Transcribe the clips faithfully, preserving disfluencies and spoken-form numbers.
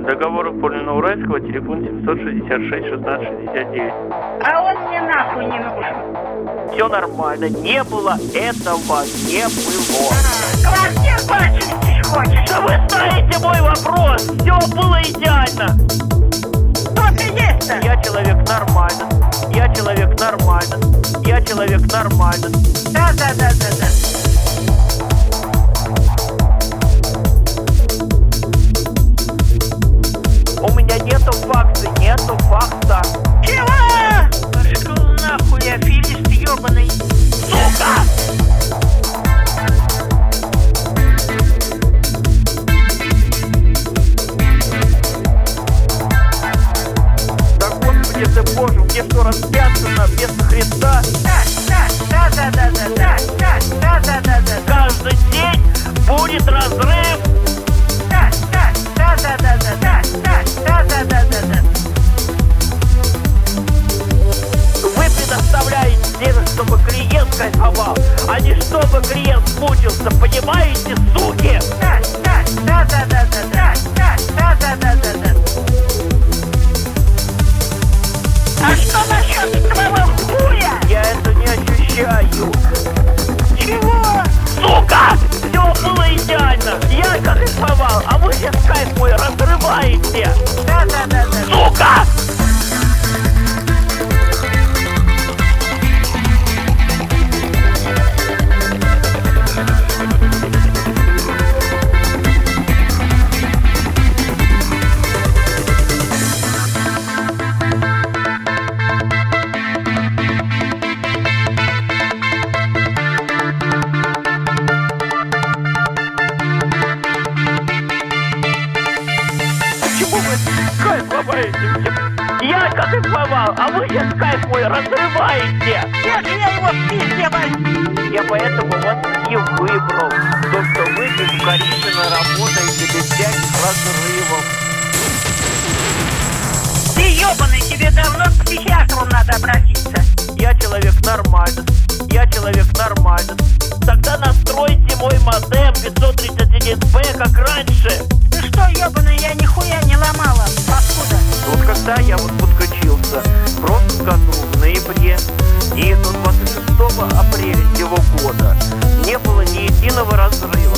Договор оформлен на Уральского, телефон семьсот шестьдесят шесть шестнадцать шестьдесят девять. А он мне нахуй не нужен. Все нормально, не было этого, не было. Квартир бачить хочешь? Да вы знаете мой вопрос, все было идеально. Кто ты есть-то? Я человек нормально, я человек нормально, я человек нормально. Да-да-да-да-да. У меня нету факта, нету факта. Чего? Пошел нахуй, аферист ебаный. Сука! Да господи ты боже, мне что, распятственно вместо Христа? Да-да-да-да-да-да-да-да-да-да. Каждый день будет разрыв. Да-да-да-да-да-да-да-да-да-да. Вы предоставляете денег, чтобы клиент кайфовал, а не чтобы клиент мучился, понимаете, суки? Да-да-да-да-да-да-да-да-да-да. А что насчет твоего хуя? Я это не ощущаю. Чего? Сука! Все было идеально. Я кайфовал, а вы сейчас кайф мой разрываете. Да-да-да-да. Сука! Почему вы кайфоваете мне? Я кайфовал, а вы сейчас кайф мой разрываете. Я же я его в пизде возьму. Я поэтому вас и выбрал. То, что вы безукоризненно работаете без всяких разрывов. Ты ебаный, тебе давно к психиатру надо обратиться. Я человек нормальный. Я человек нормальный. Тогда настройте мой модем пятьсот тридцать один бэ как раньше. Ты что, ебаный, я нихуя не ломала. Откуда? Вот когда я вот подключился в прошлом году, в ноябре, и до двадцать шестого апреля сего года не было ни единого разрыва.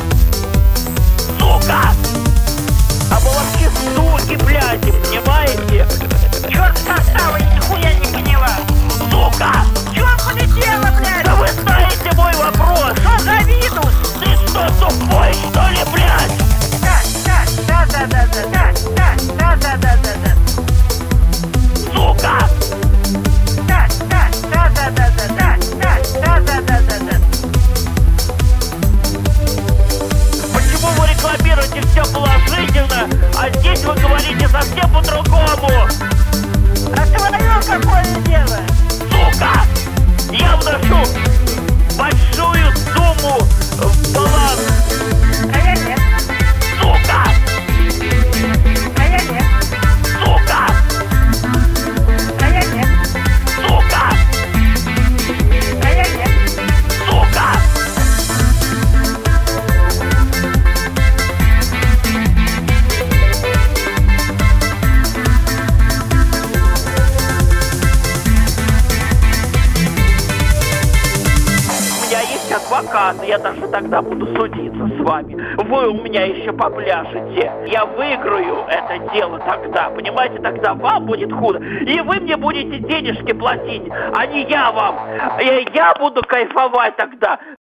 Сука! А вы вообще суки, блядь, понимаете? Черт состава, я нихуя не поняла. Сука! Чё полетела, блядь? Да вы знаете мой вопрос! Что за видус? Ты что, тупой, что ли, блядь? Да-да-да-да-да-да-да-да-да-да-да. Сука! Да-да-да-да-да-да-да-да-да-да. Почему вы рекламируете все положительно, а здесь вы говорите совсем по-другому? А твое какое дело? Сука! Я вношу большую сумму в баланс. А я нет. Сука! А я нет. Сука! А я нет. Сука! А я нет. Сука! У меня есть адвокат, я даже тогда буду судиться с вами. Вы у меня еще попляшете. Я выиграю это дело тогда, понимаете? Тогда вам будет худо. И вы мне будете денежки платить, а не я вам. И я буду кайфовать тогда.